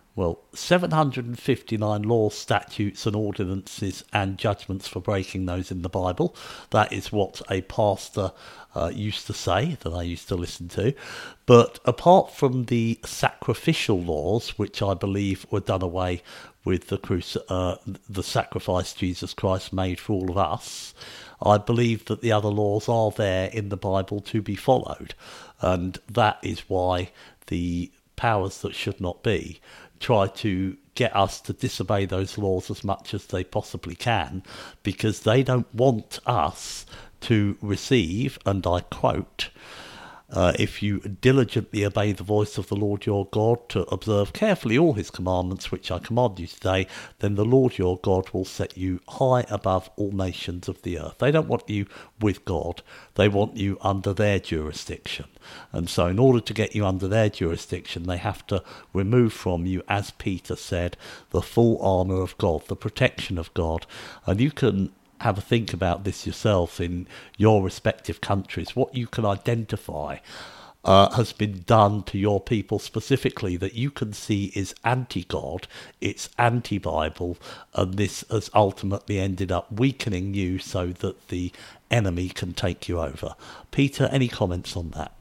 759 laws, statutes and ordinances and judgments for breaking those in the Bible. That is what a pastor used to say, that I used to listen to. But apart from the sacrificial laws, which I believe were done away with the sacrifice Jesus Christ made for all of us, I believe that the other laws are there in the Bible to be followed. And that is why the powers that should not be try to get us to disobey those laws as much as they possibly can, because they don't want us to receive, and I quote, "If you diligently obey the voice of the Lord your God to observe carefully all his commandments, which I command you today, then the Lord your God will set you high above all nations of the earth." They don't want you with God. They want you under their jurisdiction. And so in order to get you under their jurisdiction, they have to remove from you, as Peter said, the full armour of God, the protection of God. And you can have a think about this yourself in your respective countries, what you can identify has been done to your people specifically that you can see is anti-God, it's anti-Bible, and this has ultimately ended up weakening you so that the enemy can take you over. Peter, any comments on that?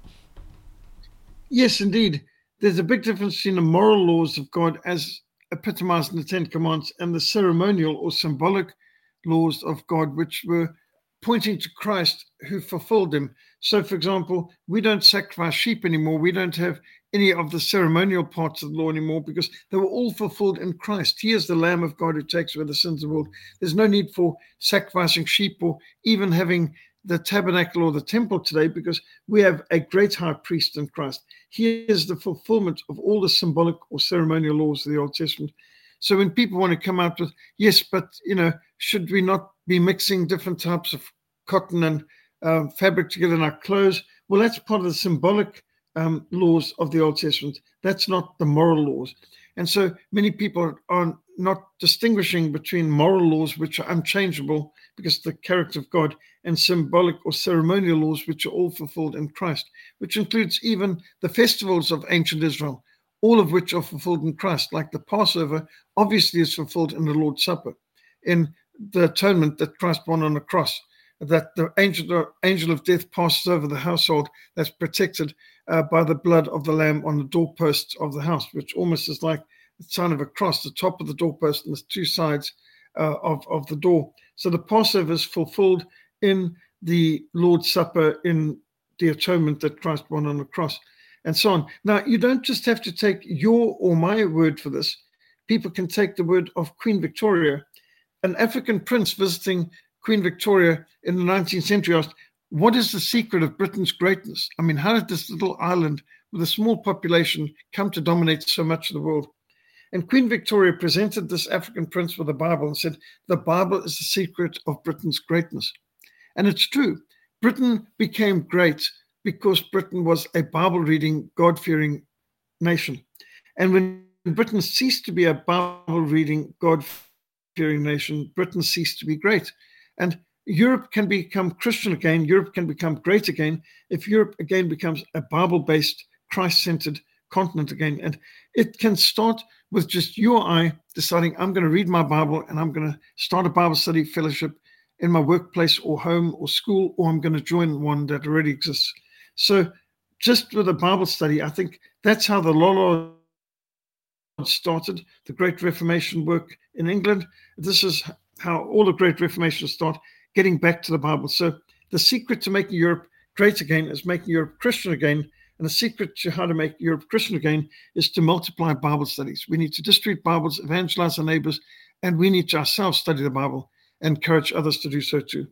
Yes, indeed. There's a big difference between the moral laws of God as epitomized in the Ten Commandments and the ceremonial or symbolic laws of God, which were pointing to Christ who fulfilled them. So, for example, we don't sacrifice sheep anymore. We don't have any of the ceremonial parts of the law anymore because they were all fulfilled in Christ. He is the Lamb of God who takes away the sins of the world. There's no need for sacrificing sheep or even having the tabernacle or the temple today, because we have a great high priest in Christ. He is the fulfillment of all the symbolic or ceremonial laws of the Old Testament. So when people want to come out with, yes, but, should we not be mixing different types of cotton and fabric together in our clothes? Well, that's part of the symbolic laws of the Old Testament. That's not the moral laws. And so many people are not distinguishing between moral laws, which are unchangeable because of the character of God, and symbolic or ceremonial laws, which are all fulfilled in Christ, which includes even the festivals of ancient Israel, all of which are fulfilled in Christ, like the Passover obviously is fulfilled in the Lord's Supper, in the atonement that Christ won on the cross, that the angel of death passes over the household that's protected by the blood of the Lamb on the doorposts of the house, which almost is like the sign of a cross, the top of the doorpost and the two sides of the door. So the Passover is fulfilled in the Lord's Supper, in the atonement that Christ won on the cross, and so on. Now, you don't just have to take your or my word for this. People can take the word of Queen Victoria. An African prince visiting Queen Victoria in the 19th century asked, what is the secret of Britain's greatness? I mean, how did this little island with a small population, come to dominate so much of the world. And Queen Victoria presented this African prince with the Bible and said, the Bible is the secret of Britain's greatness. And it's true. Britain became great because Britain was a Bible-reading, God-fearing nation. And when Britain ceased to be a Bible-reading, God-fearing nation, Britain ceased to be great. And Europe can become Christian again. Europe can become great again if Europe again becomes a Bible-based, Christ-centered continent again. And it can start with just you or I deciding, I'm going to read my Bible and I'm going to start a Bible study fellowship in my workplace or home or school, or I'm going to join one that already exists. So just with a Bible study, I think that's how the Lollards started, the Great Reformation work in England. This is how all the Great Reformation start, getting back to the Bible. So the secret to making Europe great again is making Europe Christian again. And the secret to how to make Europe Christian again is to multiply Bible studies. We need to distribute Bibles, evangelize our neighbors, and we need to ourselves study the Bible and encourage others to do so too.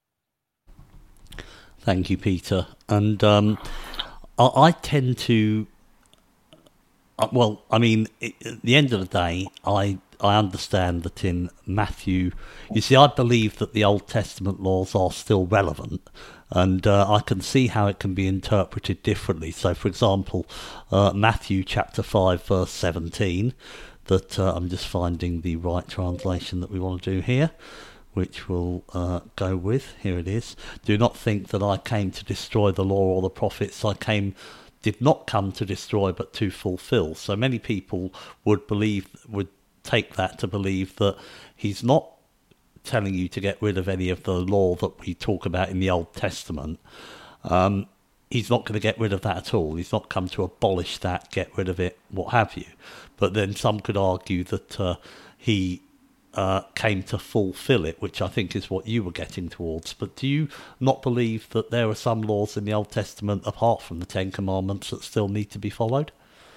Thank you, Peter. And I tend to, at the end of the day, I understand that in Matthew, you see, I believe that the Old Testament laws are still relevant, and I can see how it can be interpreted differently. So, for example, Matthew chapter 5, verse 17, that I'm just finding the right translation that we want to do here, which we'll go with. Here it is. Do not think that I came to destroy the law or the prophets. I did not come to destroy, but to fulfill. So many people would take that to believe that he's not telling you to get rid of any of the law that we talk about in the Old Testament. He's not going to get rid of that at all. He's not come to abolish that, get rid of it, what have you. But then some could argue that he came to fulfill it, which I think is what you were getting towards. But do you not believe that there are some laws in the Old Testament, apart from the Ten Commandments, that still need to be followed?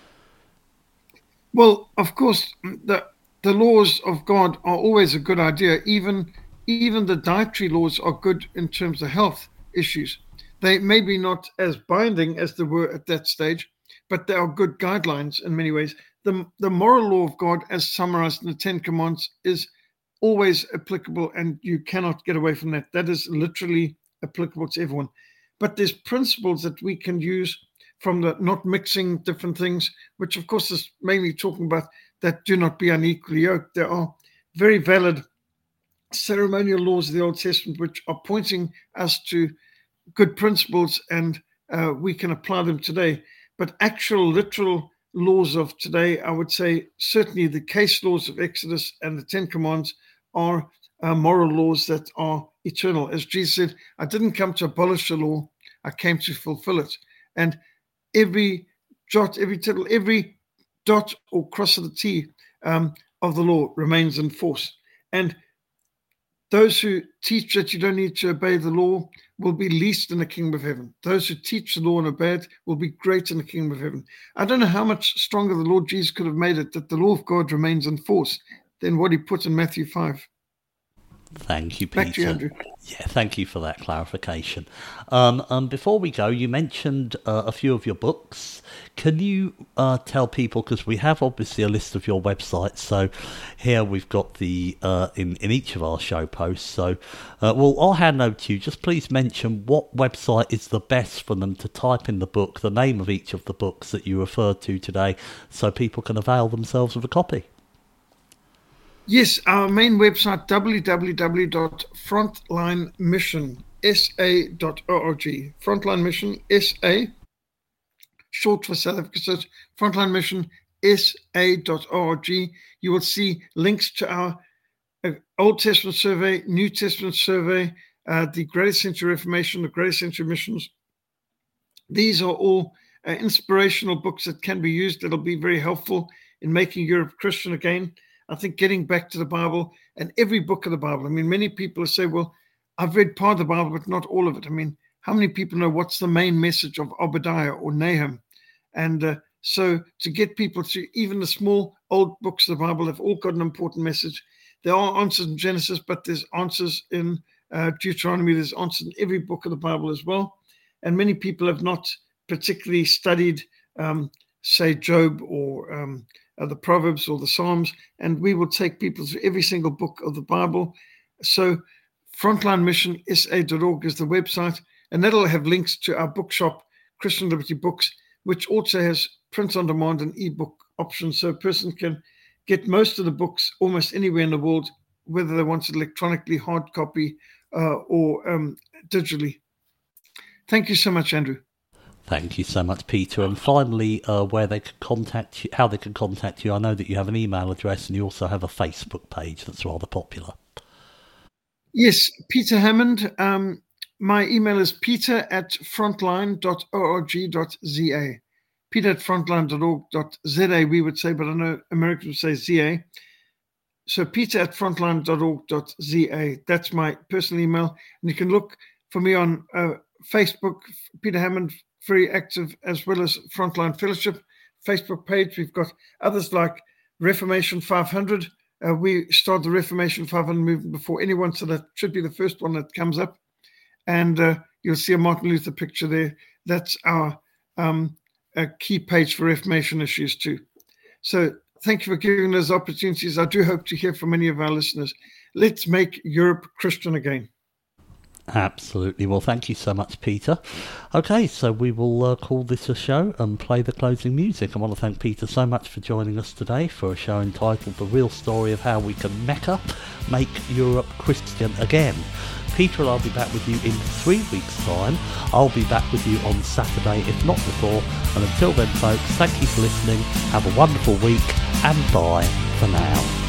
Well, of course, the laws of God are always a good idea. Even the dietary laws are good in terms of health issues. They may be not as binding as they were at that stage, but they are good guidelines in many ways. The moral law of God, as summarized in the Ten Commandments, is always applicable, and you cannot get away from that. That is literally applicable to everyone. But there's principles that we can use from the not mixing different things, which of course is mainly talking about that do not be unequally yoked. There are very valid ceremonial laws of the Old Testament which are pointing us to good principles, and we can apply them today. But actual literal laws of today, I would say certainly the case laws of Exodus and the Ten Commandments are moral laws that are eternal. As Jesus said, I didn't come to abolish the law, I came to fulfill it. And every jot, every tittle, every dot or cross of the T of the law remains in force. And those who teach that you don't need to obey the law will be least in the kingdom of heaven. Those who teach the law and obey it will be great in the kingdom of heaven. I don't know how much stronger the Lord Jesus could have made it that the law of God remains in force than what he put in Matthew 5. Thank you, Peter. Back to you, Andrew. Yeah, thank you for that clarification. Before we go, you mentioned a few of your books. Can you tell people, because we have obviously a list of your websites, so here we've got the in each of our show posts. So, I'll hand over to you. Just please mention what website is the best for them to type in the book, the name of each of the books that you referred to today, so people can avail themselves of a copy. Yes, our main website, www.frontlinemission.sa.org. Frontline Mission, SA, short for South Africa, so Frontline Mission, SA.org. You will see links to our Old Testament survey, New Testament survey, the Greatest Century Reformation, the Greatest Century Missions. These are all inspirational books that can be used. That'll be very helpful in making Europe Christian again. I think getting back to the Bible and every book of the Bible. I mean, many people say, well, I've read part of the Bible, but not all of it. I mean, how many people know what's the main message of Obadiah or Nahum? And so to get people to even the small old books of the Bible have all got an important message. There are answers in Genesis, but there's answers in Deuteronomy. There's answers in every book of the Bible as well. And many people have not particularly studied say Job or the Proverbs or the Psalms, and we will take people through every single book of the Bible. So frontlinemissionsa.org is the website, and that'll have links to our bookshop, Christian Liberty Books, which also has print on demand and ebook options, so a person can get most of the books almost anywhere in the world, whether they want it electronically, hard copy, or digitally. Thank you so much, Andrew. Thank you so much, Peter. And finally, where they can contact you, how they can contact you. I know that you have an email address and you also have a Facebook page that's rather popular. Yes, Peter Hammond. My email is peter@frontline.org.za. peter@frontline.org.za, we would say, but I know Americans would say ZA. So peter@frontline.org.za. That's my personal email. And you can look for me on Facebook, Peter Hammond, very active, as well as Frontline Fellowship Facebook page. We've got others like Reformation 500. We started the Reformation 500 movement before anyone, so that should be the first one that comes up. And you'll see a Martin Luther picture there. That's our key page for Reformation issues too. So thank you for giving those opportunities. I do hope to hear from many of our listeners. Let's make Europe Christian again. Absolutely. Well, thank you so much, Peter. Okay, so we will call this a show and play the closing music. I want to thank Peter so much for joining us today for a show entitled The Real Story of How We Can Make Europe Christian Again. Peter and I'll be back with you in 3 weeks' time. I'll be back with you on Saturday, if not before. And until then, folks, thank you for listening. Have a wonderful week, and bye for now.